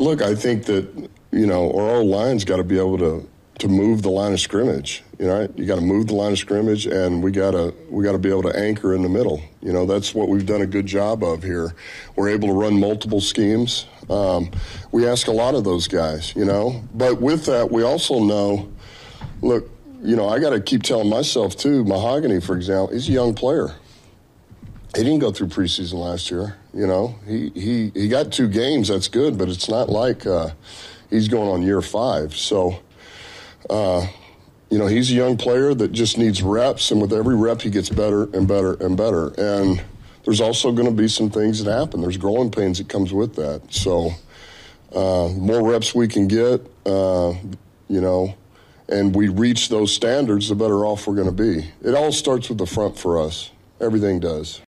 look, I think that, our O-line's got to be able to move the line of scrimmage. Right? You got to move the line of scrimmage, and we got to be able to anchor in the middle. That's what we've done a good job of here. We're able to run multiple schemes. We ask a lot of those guys, But with that, we also know, look, I got to keep telling myself too. Mahogany, for example, he's a young player. He didn't go through preseason last year. He got 2 games. That's good, but it's not like he's going on year 5. So. He's a young player that just needs reps, and with every rep he gets better and better and better. And there's also going to be some things that happen. There's growing pains that comes with that. So more reps we can get, and we reach those standards, the better off we're going to be. It all starts with the front for us. Everything does.